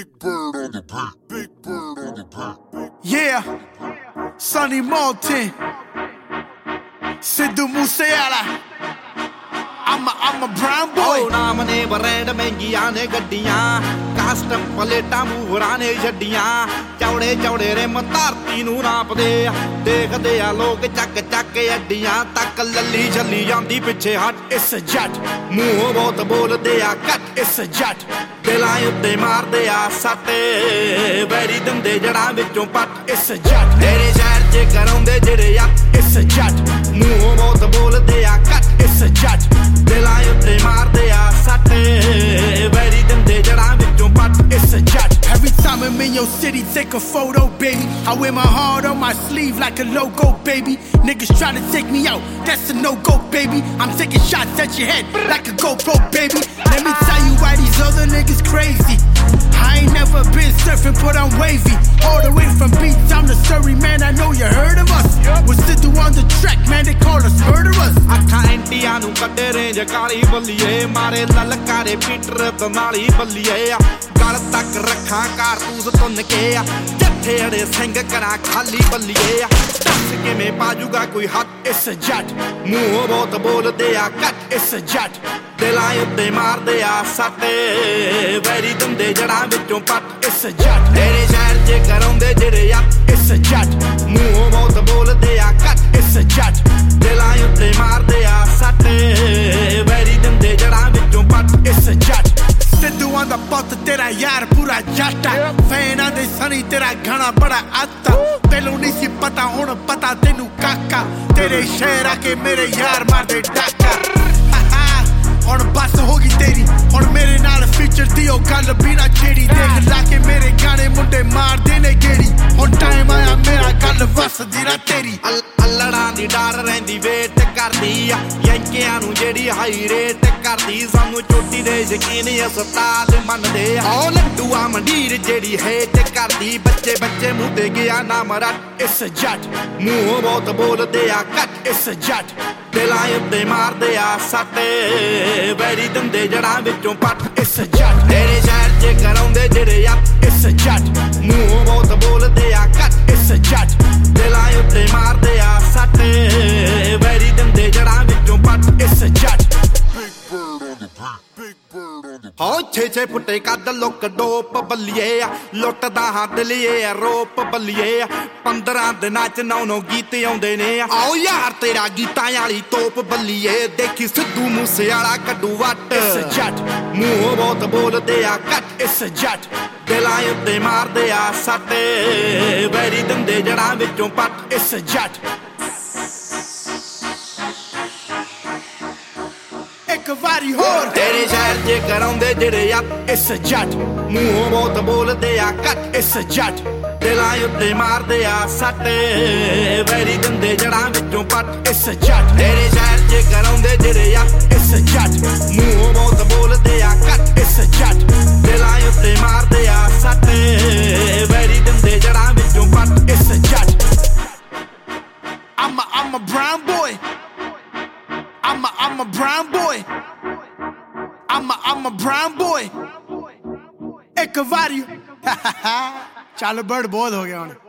Bird on the beat. Big bird on the beat. Yeah, Sonny Moulton, Sidhu Moosewala. I'm a brown boy. Oh, naam ne brand ਮਹਿੰਗੀਆਂ ਨੇ ਗੱਡੀਆਂ custom ਪਲੇਟਾਂ ਮੂਹਰਾਂ ਨੇ ਛੱਡੀਆਂ ਚੌੜੇ ਚੌੜੇ ਰਿਮ ਧਰਤੀ ਨੂੰ ਨਾਪਦੇ ਆ ਦੇਖਦੇ ਆ ਲੋਕ ਚੱਕ ਚੱਕ ਅੱਡੀਆਂ ਤੱਕ ਲੱਲੀ ਛੱਲੀ ਜਾਂਦੀ ਪਿੱਛੇ ਹਟ It's a jet, ਮੂੰਹ ਬਹੁਤ ਬੋਲਦੇ ਆ ਘੱਟ it's a jet, ਦਿਲਾਂ ਉੱਤੇ ਮਾਰਦੇ ਆ ਸੱਟੇ ਵੈਰੀ ਦੰਦੇ ਜੜਾਂ ਵਿੱਚੋਂ ਪੱਟ it's a jet, ਤੇਰੇ ਸ਼ਹਿਰ 'ਚ ਕਰਾਉਂਦੇ ਜਿਹੜੇ ਆ it's a jet, ਮੂੰਹ ਬਹੁਤ ਬੋਲਦੇ ਆ ਘੱਟ it's a jet, ਦਿਲਾਂ ਉੱਤੇ ਮਾਰਦੇ ਆ ਸੱਟੇ ਵੈਰੀ ਦੰਦੇ ਜੜਾਂ ਵਿੱਚੋਂ ਪੱਟ it's a jet. Every time I'm in your city, take a photo, baby. I wear my heart on my sleeve like a logo, baby. Niggas try to take me out, that's a no-go, baby. I'm taking shots at your head like a GoPro, baby. Let me tell you why these other niggas crazy. I ain't never been surfing, but I'm wavy. All the way from beach, I'm the Surrey man, I know you heard of us. We're Sidhu on the track, man, they call us murderers. ਅੱਠਾਂ ਇੰਡੀਆਂ ਨੂੰ ਕੱਢੇ range ਕਾਲੀ ਬੱਲੀਏ ਮਾਰੇ ਲਲਕਾਰੇ Peter ਦਨਾਲੀ ਬੱਲੀਏ ਆ ਗਲ ਤੱਕ ਰੱਖਾਂ ਕਾਰਤੂਸ ਤੁੰਨ ਕੇ ਆ ਜੱਥੇ ਅੜੇ ਸਿੰਘ ਕਰਾਂ ਖਾਲੀ ਬੱਲੀਏ ਆ ਦੱਸ ਕਿਵੇਂ ਪਾਜੂਗਾ ਕੋਈ ਹੱਥ It's a jet, ਮੂੰਹ ਬਹੁਤ ਬੋਲਦੇ ਆ ਘੱਟ it's a jet, ਦਿਲਾਂ ਉੱਤੇ ਮਾਰਦੇ ਆ ਸੱਟੇ ਵੈਰੀ ਦੰਦੇ ਜੜਾਂ ਵਿੱਚੋਂ ਪੱਟ it's a jet, ਤੇਰੇ ਸ਼ਹਿਰ 'ਚ ਕਰਾਉਂਦੇ ਜਿਹੜੇ ਆ it's a jet, ਮੂੰਹ ਬਹੁਤ ਬੋਲਦੇ ਆ ਘੱਟ it's a jet, ਦਿਲਾਂ ਉੱਤੇ ਮਾਰਦੇ ਆ ਸੱਟੇ ਵੈਰੀ ਦੰਦੇ ਜੜਾਂ ਵਿੱਚੋਂ ਪੱਟ it's a jet. Sidhu on the ਪੁੱਤ ਤੇਰਾ ਯਾਰ ਪੂਰਾ ਜੱਟ ਆ ਫੈਨਾਂ ਦੇ ਸਣੀ ਤੇਰਾ ਗਾਣਾ ਬੜਾ ਆਤਾ ਤੈਨੂੰ ਨਹੀਂ ਸੀ ਪਤਾ ਹੁਣ ਪਤਾ ਤੈਨੂੰ ਕਾਕਾ ਤੇਰੇ ਸ਼ਹਿਰ ਆ ਕੇ ਮੇਰੇ ਯਾਰ ਮਾਰਦੇ ਡਾਕਾ ਹੁਣ ਬਸ ਹੋ ਗਈ ਤੇਰੀ ਹੁਣ ਮੇਰੇ ਨਾਲ ਫੀਚਰ ਦੀ ਉਹ ਗੱਲ ਵੀ ਨਾ ਛੇੜੀ ਦੇਖ ਲਾ ਕੇ ਮੇਰੇ ਗਾਣੇ ਮੁੰਡੇ ਮਾਰਦੇ ਨੇ ਗੇੜੀ ਹੁਣ ਟਾਈਮ ਆਇਆ ਮੇਰਾ ਗੱਲ ਵਸਦੀ ਨਾ ਤੇਰੀ ਅੱਲੜਾਂ ਦੀ ਡਰ ਰਹਿੰਦੀ ਵੇਟ ਕਰਦੀ ਆ ਯੰਕਿਆਂ ਨੂੰ ਜਿਹੜੀ ਹਾਈ ਰੇਟ ਕਰਦੀ ਸਾਨੂੰ ਚੋਟੀ ਦੇ ਯਕੀਨ ਉਸਤਾਦ ਮੰਨਦੇ ਆ ਉਹ ਲੱਡੂਆ ਮੰਡੀਰ ਜਿਹੜੀ ਹੇਟ ਕਰਦੀ ਬੱਚੇ ਬੱਚੇ ਮੂੰਹ ਤੇ ਗਿਆ ਨਾਮ ਰੱਟ It's a jet, ਮੂੰਹ ਬਹੁਤ ਬੋਲਦੇ ਆ ਘੱਟ it's a jet, ਦਿਲਾਂ ਉੱਤੇ ਮਾਰਦੇ ਆ ਸੱਟੇ ਵੈਰੀ ਦੰਦੇ ਜੜਾਂ ਵਿੱਚੋਂ ਪੱਟ it's a jet, ਤੇਰੇ ਸ਼ਹਿਰ 'ਚ ਕਰਾਉਂਦੇ ਜਿਹੜੇ ਆ it's a jet, ਮੂੰਹ ਬਹੁਤ ਬੋਲਦੇ ਆ ਘੱਟ it's a jet, ਦਿਲਾਂ ਉੱਤੇ ਮਾਰਦੇ ਆ ਸੱਟੇ ਵੈਰੀ ਦੰਦੇ ਜੜਾਂ ਵਿੱਚੋਂ ਪੱਟ it's a jet. Big bird on the beat. Big bird on the beat. ਹੋ 6 ਫੁੱਟੇ ਕੱਦ ਲੁੱਕ ਡੋਪ ਬੱਲੀਏ ਆ ਲੁੱਟਦਾ ਹੱਦ ਲਈਏ ਆ ਰੋਪ ਬੱਲੀਏ ਆ 15 ਦਿਨਾਂ 'ਚ 9 ਗੀਤ ਆਉਂਦੇ ਨੇ ਆ ਆਓ ਯਾਰ ਤੇਰਾ ਗੀਤਾਂ ਵਾਲੀ ਤੋਪ ਬੱਲੀਏ ਦੇਖੀ ਸਿੱਧੂ ਮੂਸੇਵਾਲਾ ਕੱਢੂ ਵੱਟ It's a jet, ਮੂੰਹ ਬਹੁਤ ਬੋਲਦੇ ਆ ਘੱਟ it's a jet, ਦਿਲਾਂ ਉੱਤੇ ਮਾਰਦੇ ਆ ਸੱਟੇ ਵੈਰੀ ਦੰਦੇ ਜੜਾਂ ਵਿੱਚੋਂ ਪੱਟ it's a jet. ਇੱਕ ਵਾਰੀ ਹੋਰ ਤੇਰੇ ਸ਼ਹਿਰ 'ਚ ਕਰਾਉਂਦੇ ਜਿਹੜੇ ਆ it's a jet, ਮੂੰਹ ਬਹੁਤ ਬੋਲਦੇ ਆ ਘੱਟ it's a jet, ਦਿਲਾਂ ਉੱਤੇ ਮਾਰਦੇ ਆ ਸੱਟੇ ਵੈਰੀ ਦੰਦੇ ਜੜਾਂ ਵਿੱਚੋਂ ਪੱਟ it's a jet, ਤੇਰੇ ਸ਼ਹਿਰ 'ਚ ਕਰਾਉਂਦੇ ਜਿਹੜੇ ਆ it's a jet, ਮੂੰਹ ਬਹੁਤ ਬੋਲਦੇ ਆ ਘੱਟ it's a jet, ਦਿਲਾਂ ਉੱਤੇ ਮਾਰਦੇ ਆ ਸੱਟੇ ਵੈਰੀ ਦੰਦੇ ਜੜਾਂ ਵਿੱਚੋਂ ਪੱਟ it's a jet. I'm a brown boy. I'm a brown boy. I'm a brown boy. ਇੱਕ ਵਾਰੀ ਚੱਲ ਬੜ ਬਹੁਤ ਹੋ ਗਿਆ ਹੁਣ